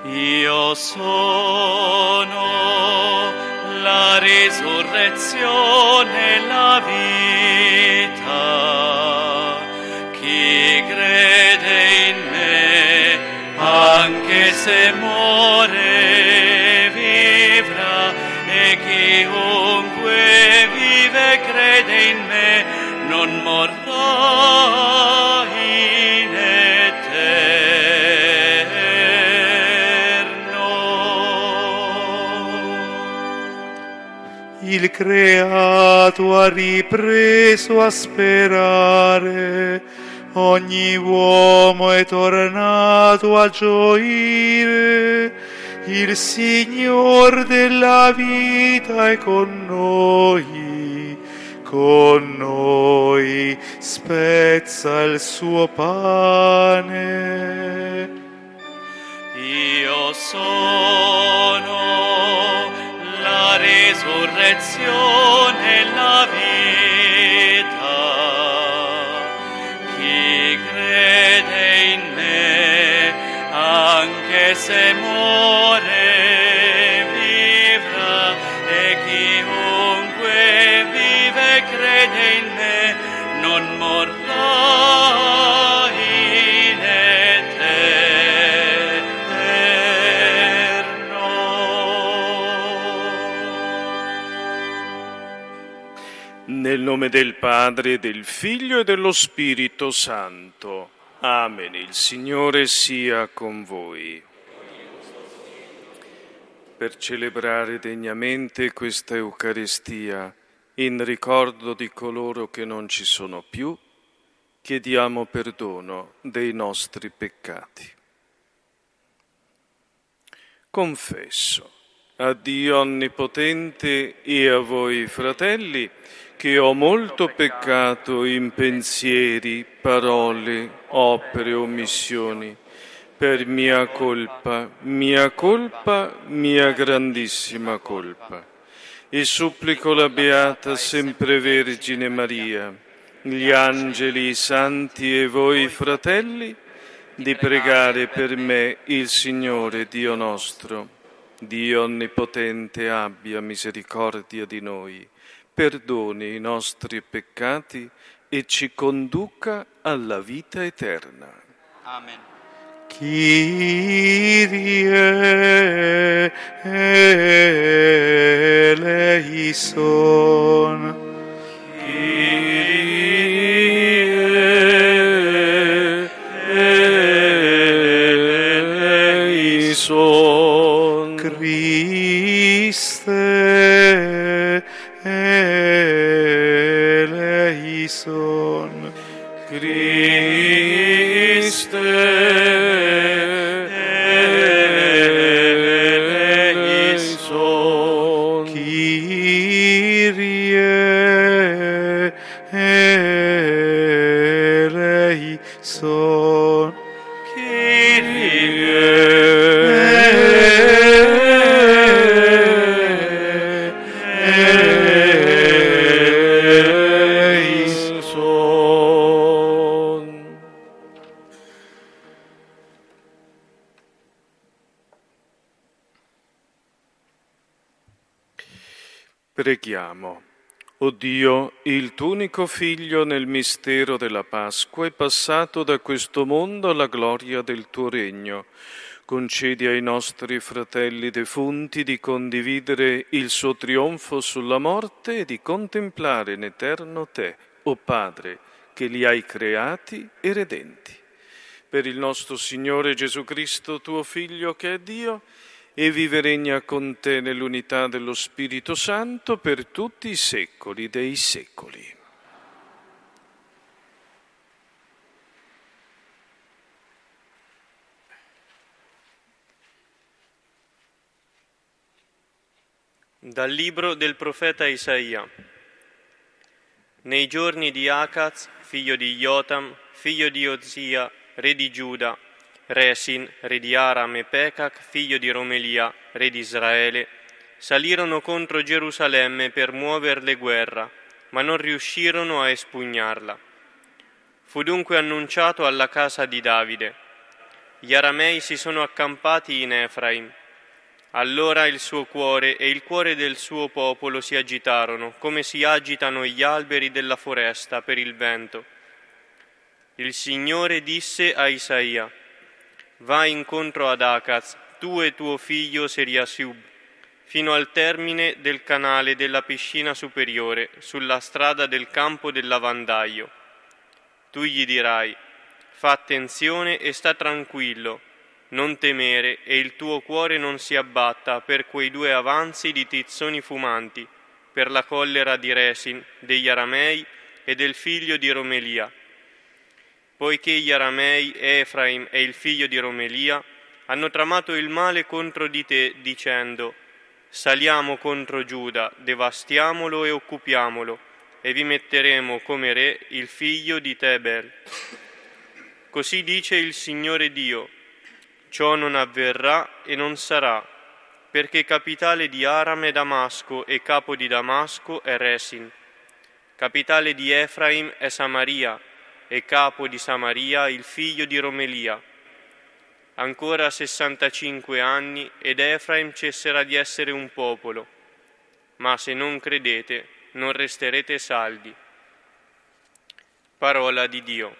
Io sono la risurrezione e la vita. Chi crede in me, anche se muore, vivrà, e chiunque vive e crede in me non morrà in eterno. Il creato ha ripreso a sperare, ogni uomo è tornato a gioire, il Signor della vita è con noi spezza il suo pane. Io sono la risurrezione e la vita. Chi crede in me, anche se muore, vivrà, e chiunque vive e crede in me non morrà in eterno. Nel nome del Padre, del Figlio e dello Spirito Santo. Amen. Il Signore sia con voi. Per celebrare degnamente questa Eucaristia, in ricordo di coloro che non ci sono più, chiediamo perdono dei nostri peccati. Confesso a Dio Onnipotente e a voi, fratelli, che ho molto peccato in pensieri, parole, opere, omissioni, per mia colpa, mia grandissima colpa. E supplico la Beata Sempre Vergine Maria, gli angeli, i santi e voi, fratelli, di pregare per me il Signore Dio nostro. Dio Onnipotente abbia misericordia di noi, perdoni i nostri peccati e ci conduca alla vita eterna. Amen. Kyrie eleison. Kyrie eleison. Christe eleison. Christe eleison. Kyrie eleison. Preghiamo. O Dio, il tuo unico Figlio nel mistero della Pasqua è passato da questo mondo alla gloria del tuo regno. Concedi ai nostri fratelli defunti di condividere il suo trionfo sulla morte e di contemplare in eterno te, o Padre, che li hai creati e redenti. Per il nostro Signore Gesù Cristo, tuo Figlio, che è Dio, e vive e regna con te nell'unità dello Spirito Santo per tutti i secoli dei secoli. Dal libro del profeta Isaia. Nei giorni di Acaz, figlio di Jotam, figlio di Ozia, re di Giuda, Resin, re di Aram, e Pecac, figlio di Romelia, re di Israele, salirono contro Gerusalemme per muoverle guerra, ma non riuscirono a espugnarla. Fu dunque annunciato alla casa di Davide: gli aramei si sono accampati in Efraim. Allora il suo cuore e il cuore del suo popolo si agitarono, come si agitano gli alberi della foresta per il vento. Il Signore disse a Isaia: vai incontro ad Acaz, tu e tuo figlio Seriasub, fino al termine del canale della piscina superiore, sulla strada del campo del lavandaio. Tu gli dirai: fa attenzione e sta tranquillo, non temere, e il tuo cuore non si abbatta per quei 2 avanzi di tizzoni fumanti, per la collera di Resin, degli aramei e del figlio di Romelia. Poiché gli aramei, Efraim e il figlio di Romelia, hanno tramato il male contro di te, dicendo: saliamo contro Giuda, devastiamolo e occupiamolo, e vi metteremo come re il figlio di Tebel. Così dice il Signore Dio: ciò non avverrà e non sarà, perché capitale di Aram è Damasco e capo di Damasco è Resin. Capitale di Efraim è Samaria e capo di Samaria il figlio di Romelia. Ancora 65 anni ed Efraim cesserà di essere un popolo, ma se non credete non resterete saldi. Parola di Dio.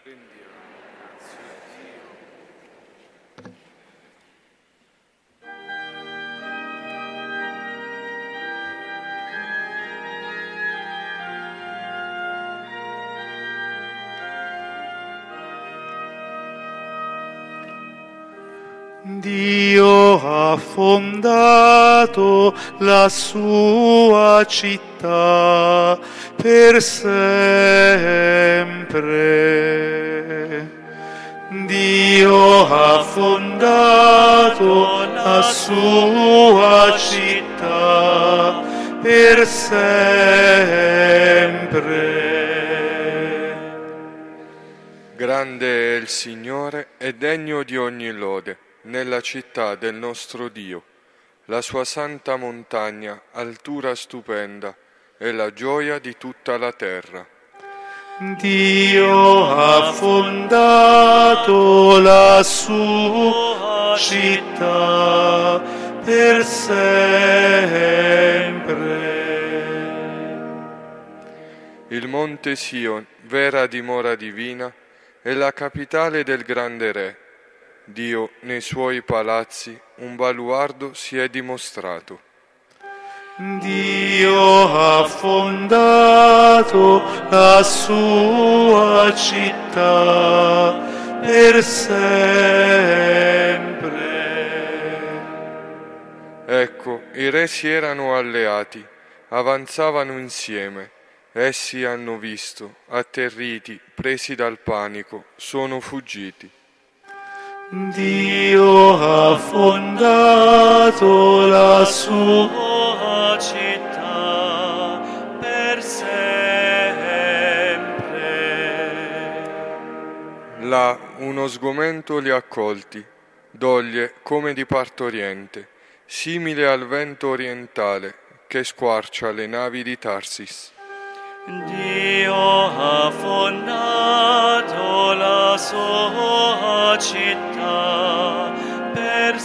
Dio ha fondato la sua città per sempre. Dio ha fondato la sua città per sempre. Grande è il Signore e degno di ogni lode nella città del nostro Dio. La sua santa montagna, altura stupenda, è la gioia di tutta la terra. Dio ha fondato la sua città per sempre. Il monte Sion, vera dimora divina, è la capitale del grande Re. Dio nei suoi palazzi un baluardo si è dimostrato. Dio ha fondato la sua città per sempre. Ecco, i re si erano alleati, avanzavano insieme. Essi hanno visto, atterriti, presi dal panico, sono fuggiti. Dio ha fondato la sua città per sempre. Là uno sgomento li ha colti, doglie come di partoriente, simile al vento orientale che squarcia le navi di Tarsis. Dio ha fondato la sua città per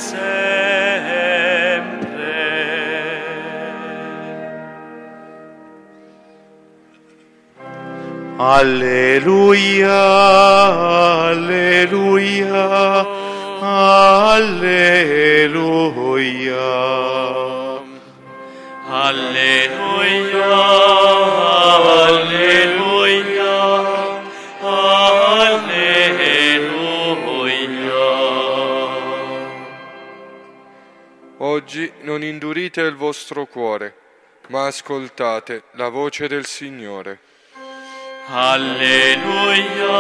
sempre. Alleluia, alleluia, alleluia. Alleluia, alleluia, alleluia. Oggi non indurite il vostro cuore, ma ascoltate la voce del Signore. Alleluia,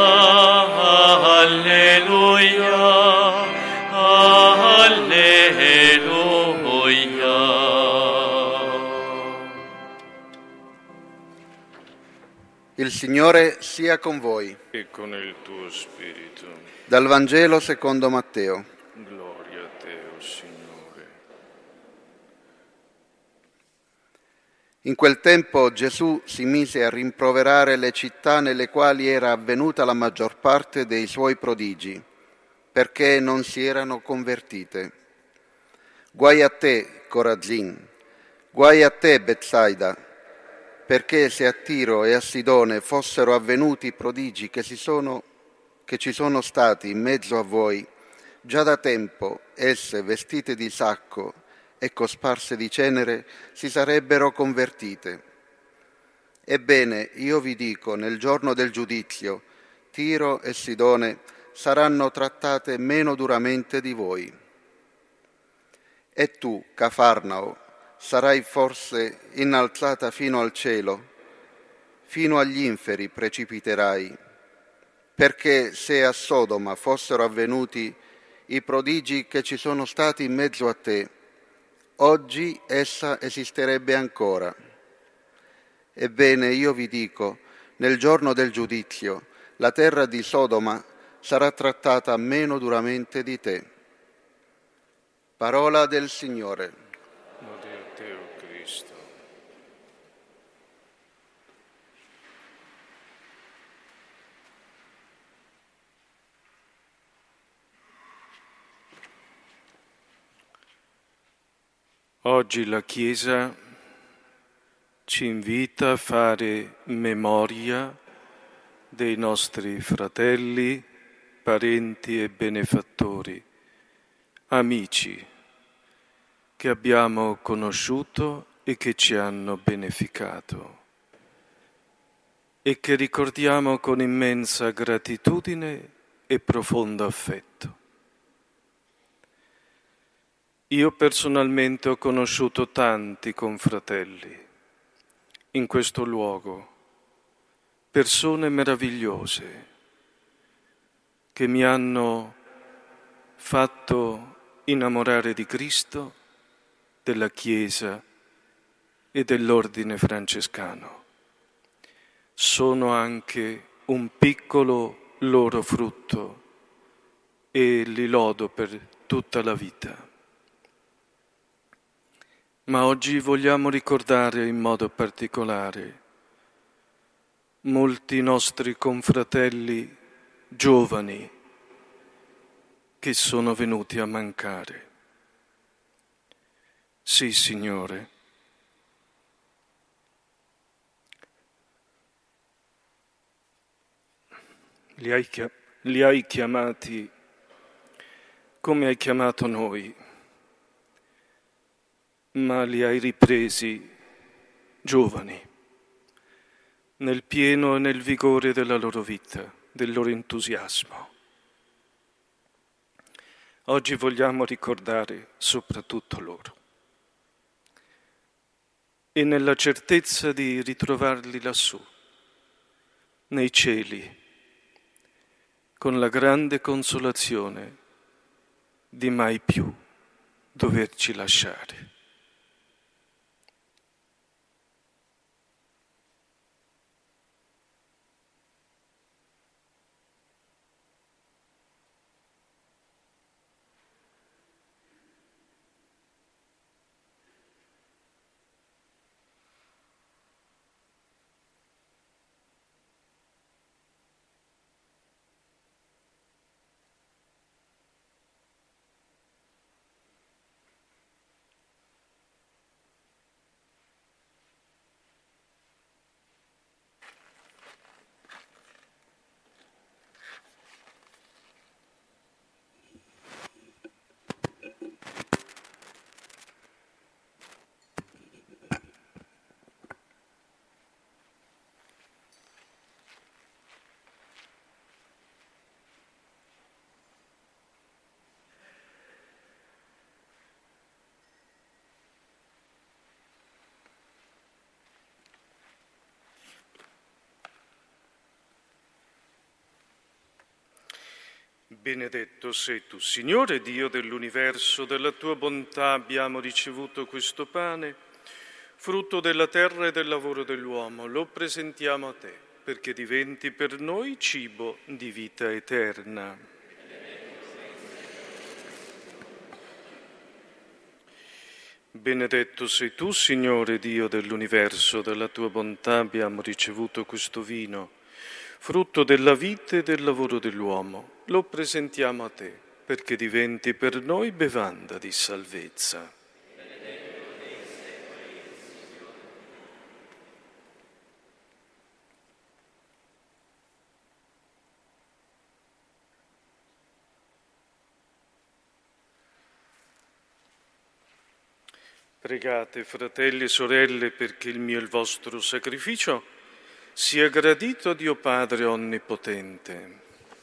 alleluia, alleluia. Il Signore sia con voi. E con il tuo spirito. Dal Vangelo secondo Matteo. Gloria a te, o Signore. In quel tempo Gesù si mise a rimproverare le città nelle quali era avvenuta la maggior parte dei suoi prodigi, perché non si erano convertite. Guai a te, Corazin, guai a te, Betsaida, perché se a Tiro e a Sidone fossero avvenuti i prodigi che ci sono stati in mezzo a voi, già da tempo esse, vestite di sacco e cosparse di cenere, si sarebbero convertite. Ebbene, io vi dico, nel giorno del giudizio, Tiro e Sidone saranno trattate meno duramente di voi. E tu, Cafarnao, sarai forse innalzata fino al cielo, fino agli inferi precipiterai, perché se a Sodoma fossero avvenuti i prodigi che ci sono stati in mezzo a te, oggi essa esisterebbe ancora. Ebbene, io vi dico, nel giorno del giudizio, la terra di Sodoma sarà trattata meno duramente di te. Parola del Signore. Lode a te, o Cristo. Oggi la Chiesa ci invita a fare memoria dei nostri fratelli, parenti e benefattori, amici che abbiamo conosciuto e che ci hanno beneficato e che ricordiamo con immensa gratitudine e profondo affetto. Io personalmente ho conosciuto tanti confratelli in questo luogo, persone meravigliose che mi hanno fatto innamorare di Cristo, della Chiesa e dell'ordine francescano. Sono anche un piccolo loro frutto e li lodo per tutta la vita. Ma oggi vogliamo ricordare in modo particolare molti nostri confratelli giovani che sono venuti a mancare. Sì, Signore. Li hai chiamati come hai chiamato noi, ma li hai ripresi giovani, nel pieno e nel vigore della loro vita, del loro entusiasmo. Oggi vogliamo ricordare soprattutto loro e nella certezza di ritrovarli lassù, nei cieli, con la grande consolazione di mai più doverci lasciare. Benedetto sei tu, Signore Dio dell'universo, della tua bontà abbiamo ricevuto questo pane, frutto della terra e del lavoro dell'uomo. Lo presentiamo a te, perché diventi per noi cibo di vita eterna. Benedetto sei tu, Signore Dio dell'universo, dalla tua bontà abbiamo ricevuto questo vino, frutto della vita e del lavoro dell'uomo. lo presentiamo a te, perché diventi per noi bevanda di salvezza. Pregate, fratelli e sorelle, perché il mio e il vostro sacrificio sia gradito a Dio Padre Onnipotente.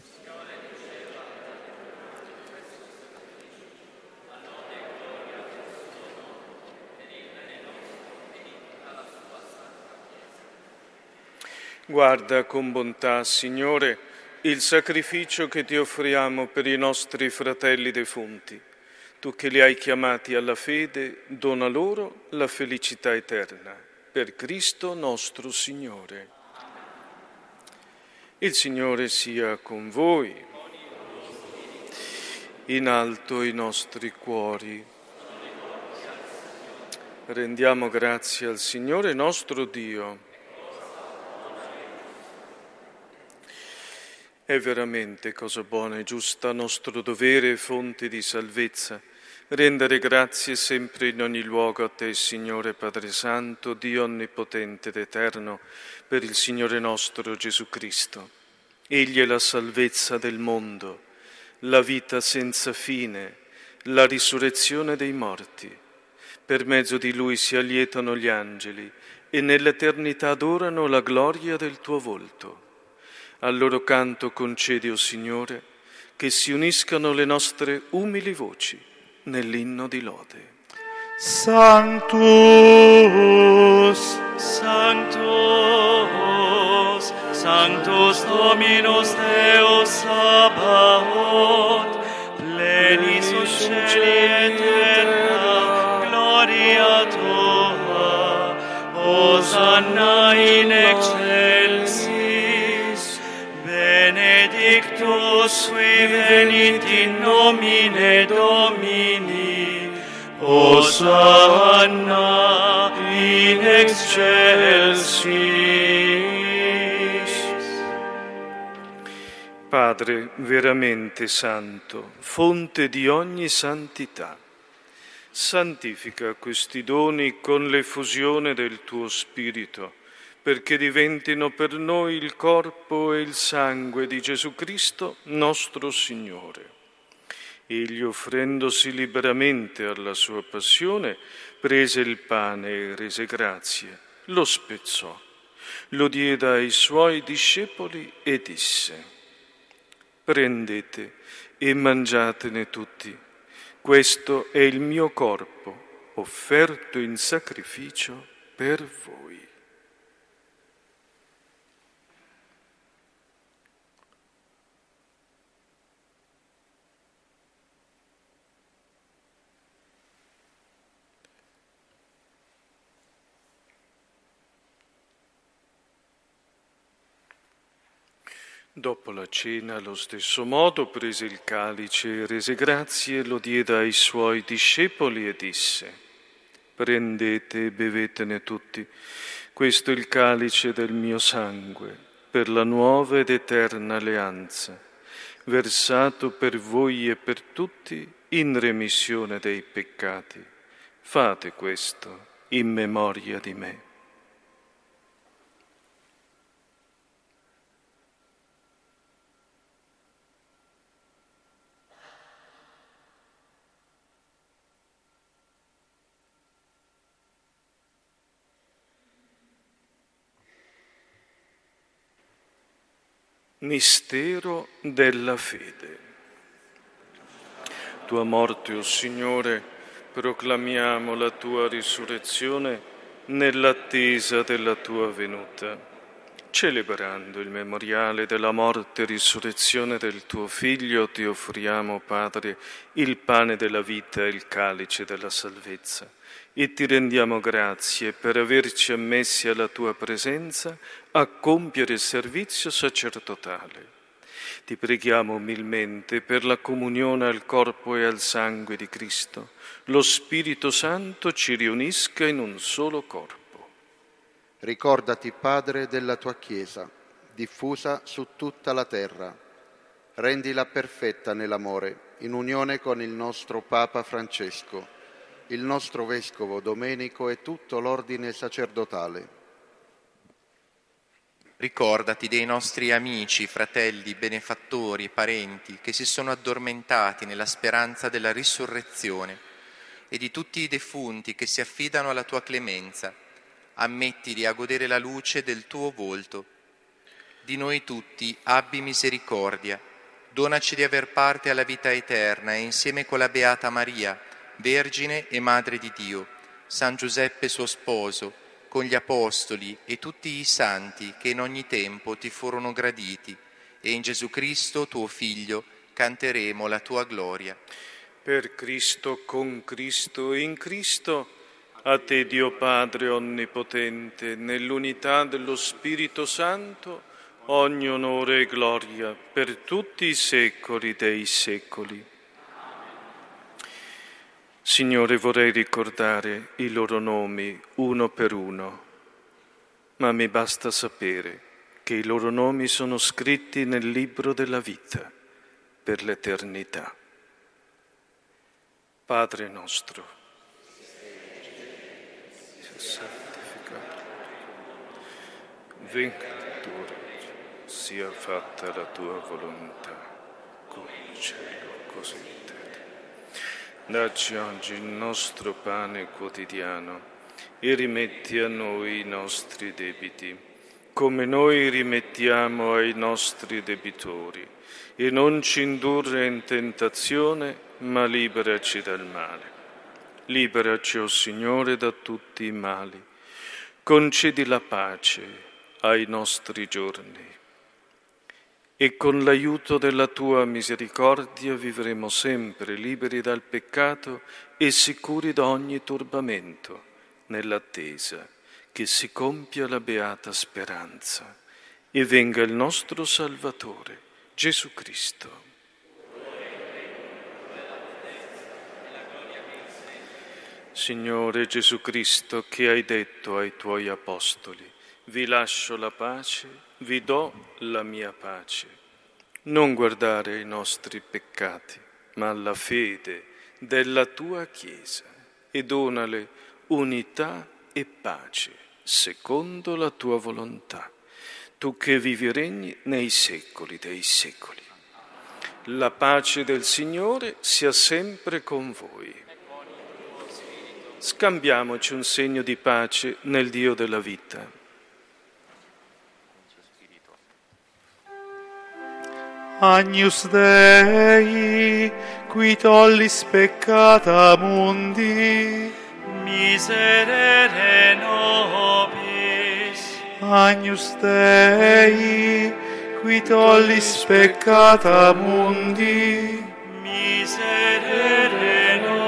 Guarda con bontà, Signore, il sacrificio che ti offriamo per i nostri fratelli defunti. Tu che li hai chiamati alla fede, dona loro la felicità eterna. Per Cristo nostro Signore. Il Signore sia con voi. In alto i nostri cuori. Rendiamo grazie al Signore nostro Dio. È veramente cosa buona e giusta, nostro dovere e fonte di salvezza, rendere grazie sempre in ogni luogo a te, Signore Padre Santo, Dio Onnipotente ed Eterno, per il Signore nostro Gesù Cristo. Egli è la salvezza del mondo, la vita senza fine, la risurrezione dei morti. Per mezzo di Lui si allietano gli angeli e nell'eternità adorano la gloria del tuo volto. Al loro canto concedi, o Signore, che si uniscano le nostre umili voci nell'inno di lode. Sanctus, Sanctus, Sanctus Dominus Deus Sabaoth, plenis in celi et terra, gloria tua, Hosanna in excelsis, benedictus qui venit in nomine Domini, Hosanna in excelsis. Padre veramente santo, fonte di ogni santità, santifica questi doni con l'effusione del tuo Spirito, perché diventino per noi il corpo e il sangue di Gesù Cristo, nostro Signore. Egli, offrendosi liberamente alla sua passione, prese il pane e rese grazie, lo spezzò, lo diede ai suoi discepoli e disse: prendete e mangiatene tutti, questo è il mio corpo, offerto in sacrificio per voi. Dopo la cena, allo stesso modo, prese il calice e rese grazie, lo diede ai suoi discepoli e disse: prendete e bevetene tutti, questo è il calice del mio sangue, per la nuova ed eterna alleanza, versato per voi e per tutti in remissione dei peccati. Fate questo in memoria di me. Mistero della fede. Tua morte, o Signore, proclamiamo la tua risurrezione nell'attesa della tua venuta. Celebrando il memoriale della morte e risurrezione del tuo Figlio, ti offriamo, Padre, il pane della vita e il calice della salvezza. E ti rendiamo grazie per averci ammessi alla tua presenza a compiere il servizio sacerdotale. Ti preghiamo umilmente per la comunione al corpo e al sangue di Cristo. Lo Spirito Santo ci riunisca in un solo corpo. Ricordati, Padre, della tua Chiesa, diffusa su tutta la terra, rendila perfetta nell'amore, in unione con il nostro Papa Francesco, il nostro Vescovo Domenico e tutto l'ordine sacerdotale. Ricordati dei nostri amici, fratelli, benefattori, parenti che si sono addormentati nella speranza della risurrezione e di tutti i defunti che si affidano alla tua clemenza. Ammettili a godere la luce del tuo volto. Di noi tutti abbi misericordia. Donaci di aver parte alla vita eterna e insieme con la Beata Maria, Vergine e Madre di Dio, San Giuseppe suo sposo, con gli Apostoli e tutti i santi che in ogni tempo ti furono graditi, e in Gesù Cristo, tuo Figlio, canteremo la tua gloria. Per Cristo, con Cristo e in Cristo, a te Dio Padre Onnipotente, nell'unità dello Spirito Santo, ogni onore e gloria per tutti i secoli dei secoli. Signore, vorrei ricordare i loro nomi uno per uno, ma mi basta sapere che i loro nomi sono scritti nel libro della vita per l'eternità. Padre nostro, sia santificato, venga il tuo regno, sia fatta la tua volontà, come in cielo, così in terra. Dacci oggi il nostro pane quotidiano e rimetti a noi i nostri debiti, come noi rimettiamo ai nostri debitori, e non ci indurre in tentazione, ma liberaci dal male. Liberaci, o Signore, da tutti i mali. Concedi la pace ai nostri giorni. E con l'aiuto della tua misericordia vivremo sempre liberi dal peccato e sicuri da ogni turbamento, nell'attesa che si compia la beata speranza e venga il nostro Salvatore, Gesù Cristo. Signore Gesù Cristo, che hai detto ai tuoi apostoli: vi lascio la pace, vi do la mia pace. Non guardare ai nostri peccati, ma alla fede della tua Chiesa, e donale unità e pace, secondo la tua volontà, tu che vivi e regni nei secoli dei secoli. La pace del Signore sia sempre con voi. Scambiamoci un segno di pace nel Dio della vita. Agnus Dei, qui tollis peccata mundi, miserere nobis. Agnus Dei, qui tollis peccata mundi, Miserere nobis.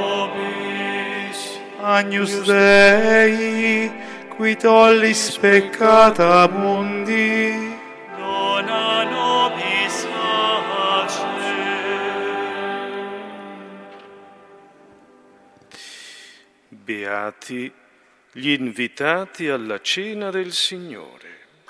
Agnus Dei, qui tollis peccata mundi, Dona nobis pace. Beati gli invitati alla cena del Signore.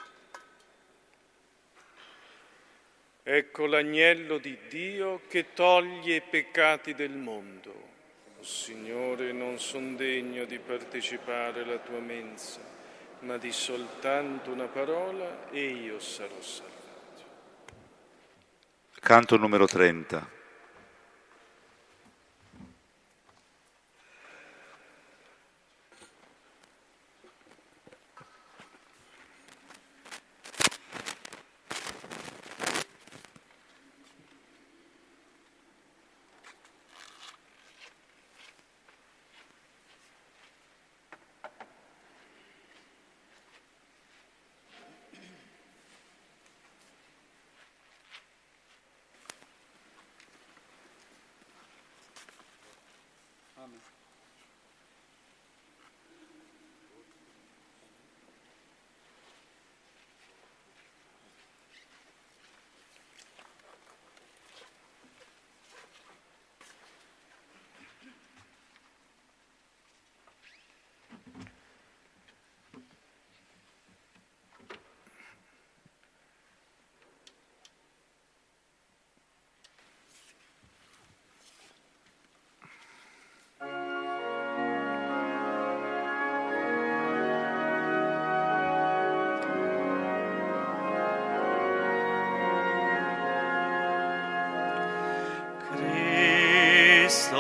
Ecco l'agnello di Dio che toglie i peccati del mondo. O Signore, non son degno di partecipare alla tua mensa, ma di soltanto una parola e io sarò salvato. Canto numero 30.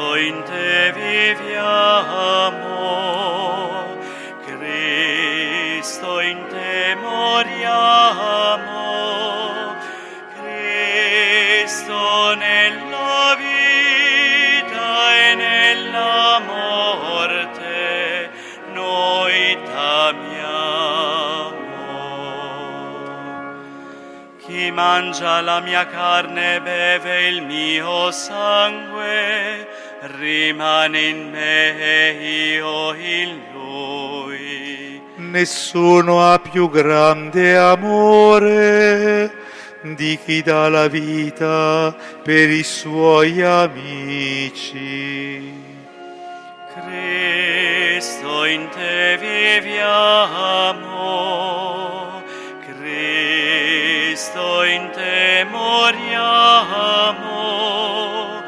Cristo in te viviamo, Cristo in te moriamo, Cristo nella vita e nella morte noi t'amiamo. Chi mangia la mia carne e beve il mio sangue, rimane in me e io in lui. Nessuno ha più grande amore di chi dà la vita per i suoi amici. Cristo in te viviamo, Cristo in te moriamo,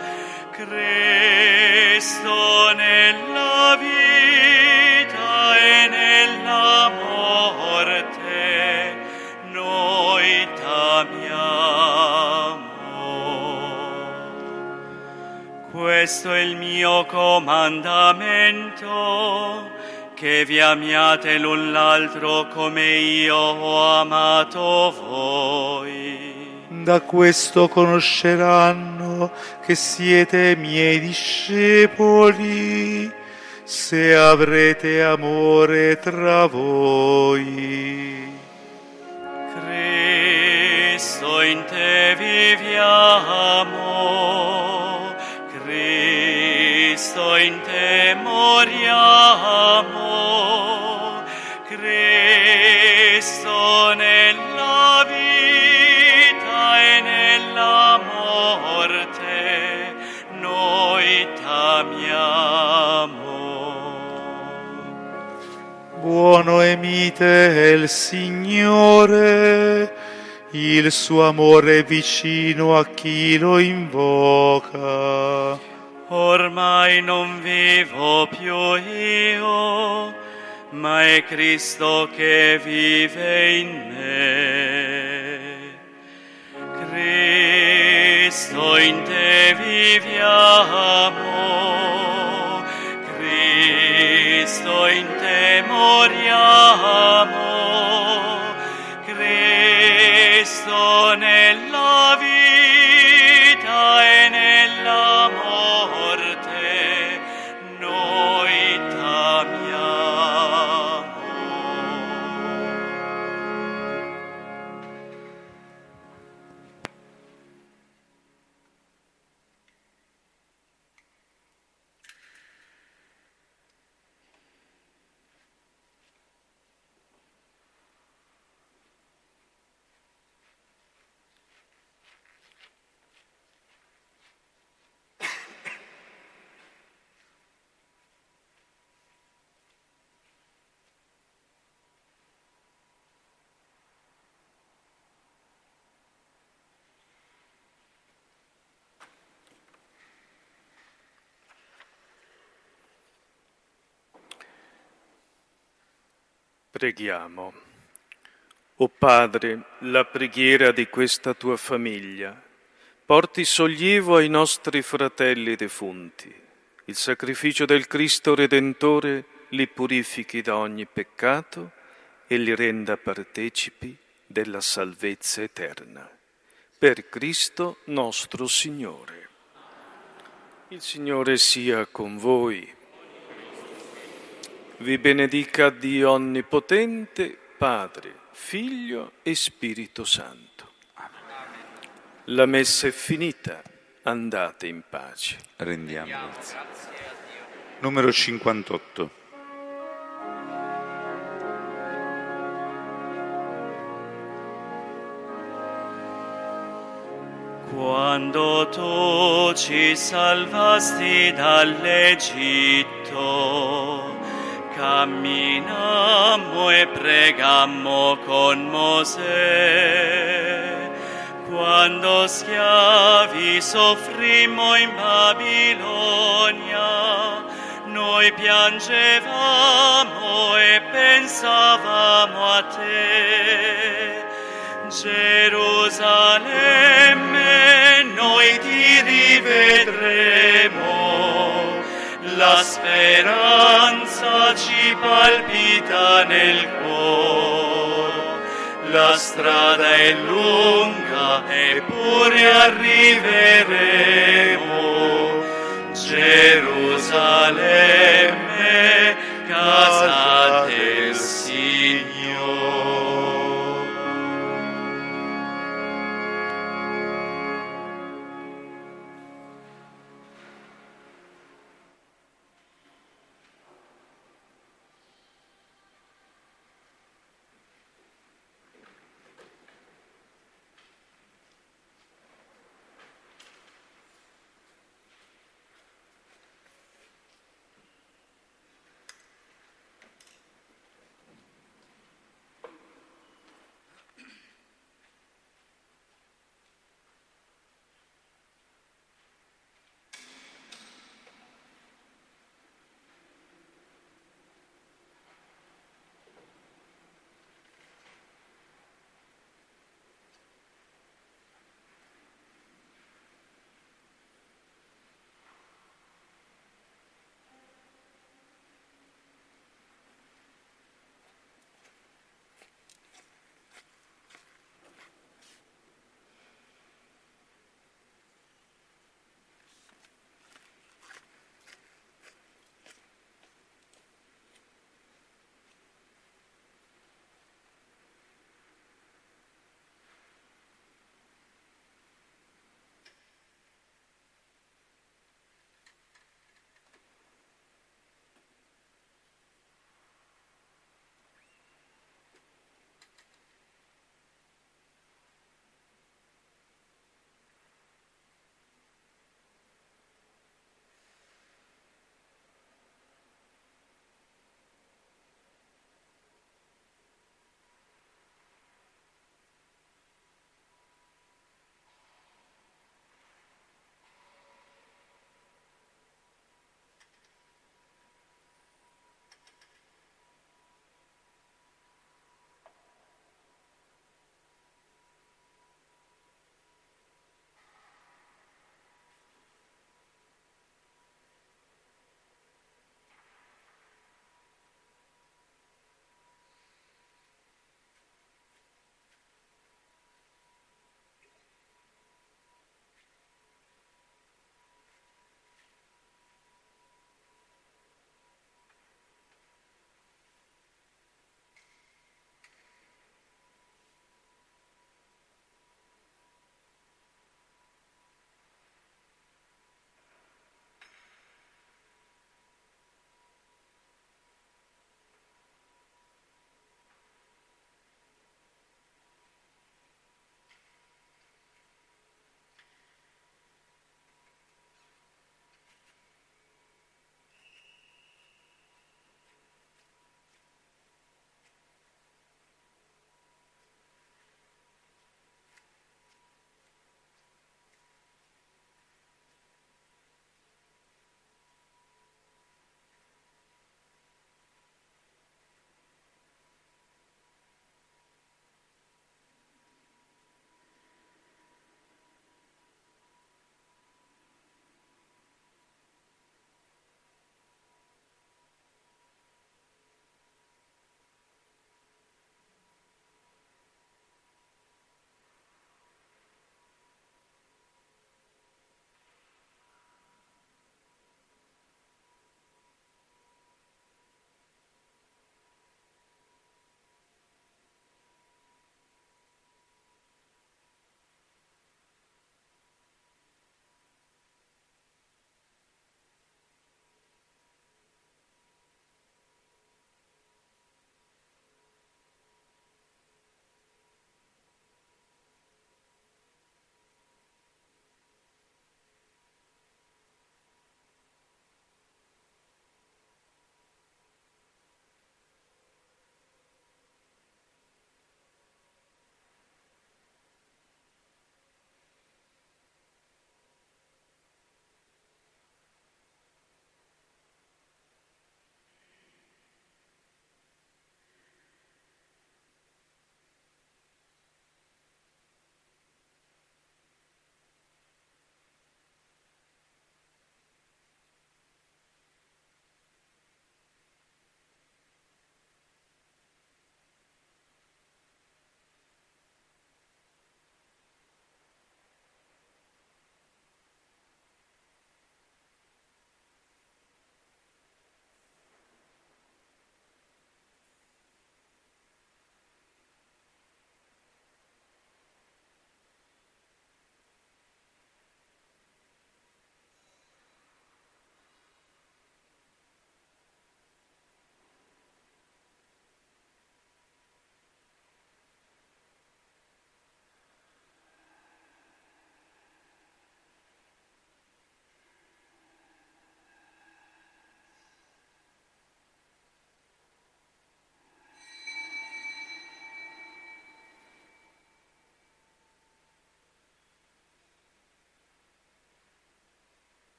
Cristo nella vita e nella morte noi t'amiamo. Questo è il mio comandamento, che vi amiate l'un l'altro come io ho amato voi. Da questo conosceranno che siete miei discepoli, se avrete amore tra voi. Cristo in te viviamo, Cristo in te moriamo, Cristo nella vita e nella morte noi t'amiamo. Buono e mite è il Signore, il suo amore è vicino a chi lo invoca. Ormai non vivo più io, ma è Cristo che vive in me. Cristo in te viviamo, Cristo in te moriamo, Cristo nella vita e nella morte noi t'amiamo. Preghiamo. O Padre, la preghiera di questa tua famiglia porti sollievo ai nostri fratelli defunti. Il sacrificio del Cristo Redentore li purifichi da ogni peccato e li renda partecipi della salvezza eterna. Per Cristo nostro Signore. Il Signore sia con voi. Vi benedica Dio Onnipotente, Padre, Figlio e Spirito Santo. La messa è finita, andate in pace. Rendiamo grazie. Numero 58. Quando tu ci salvasti dall'Egitto, camminammo e pregammo con Mosè. Quando schiavi soffrimmo in Babilonia, noi piangevamo e pensavamo a te. Gerusalemme, noi ti rivedremo. La speranza ci palpita nel cuore, la strada è lunga eppure arriveremo. Gerusalemme